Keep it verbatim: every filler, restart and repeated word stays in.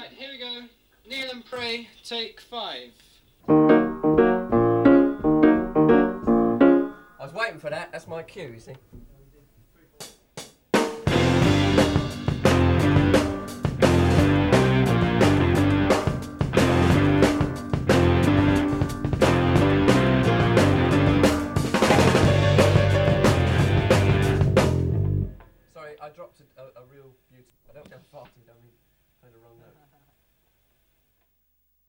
Right, here we go. Kneel and pray, take five. I was waiting for that. That's my cue, you see. Sorry, I dropped a,